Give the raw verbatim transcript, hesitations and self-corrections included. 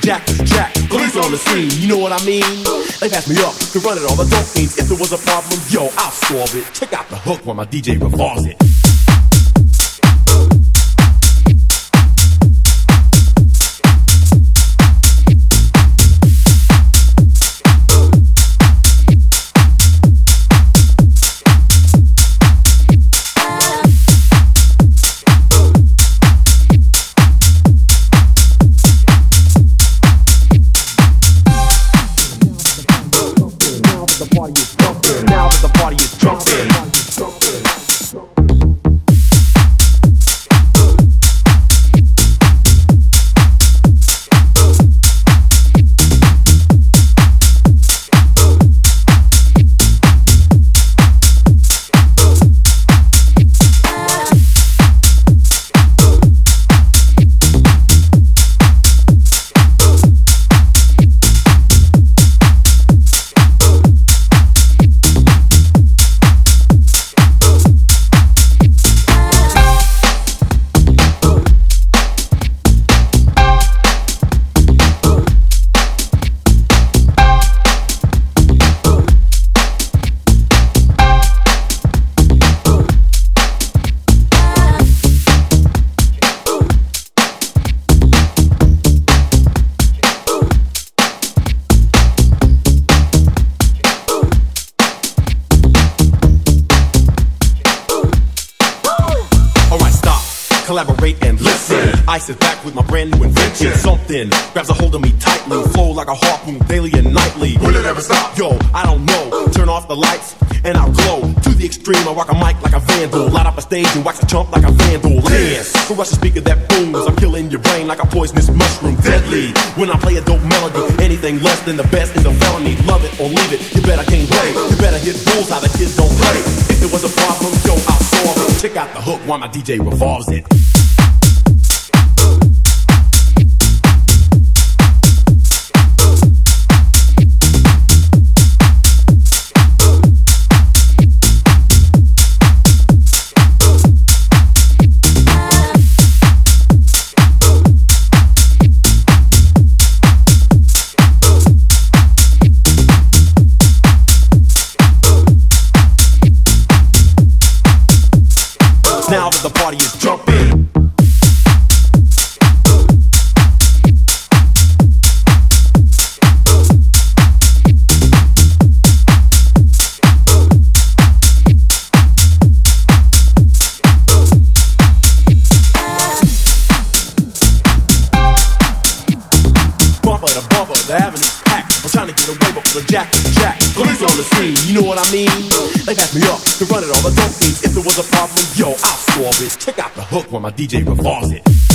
jack is jack. Police on the scene, you know what I mean? They pass me up to run it all the dope means. If there was a problem, yo, I'll solve it. Check out the hook when my D J revolves it. Now that the party is jumping. Collaborate and listen. I sit back with my brand new invention. Something grabs a hold of me tightly, flow like a harpoon daily and nightly. Will it ever stop? Yo, I don't know. Turn off the lights and I'll glow to the extreme. I rock a mic like a vandal, light up a stage and wax a chump like a vandal. Dance, crush a speaker that booms. I'm killing your brain like a poisonous mushroom, deadly. When I play a dope melody, anything less than the best is a felony. Love it or leave it, you better gain weight. You better hit bullseye, the kids don't play. If there was a problem, yo, I'll solve it. Check out the hook while my D J revolves it. Now that the party is jumping. Bumper to bumper, the avenue's packed. I'm trying to get away, but the jack is jack. Police on the scene, you know what I mean? They pass me up to run it all the dope beats. If there was a problem, yo, I'll solve it. Check out the hook when my D J revolves it.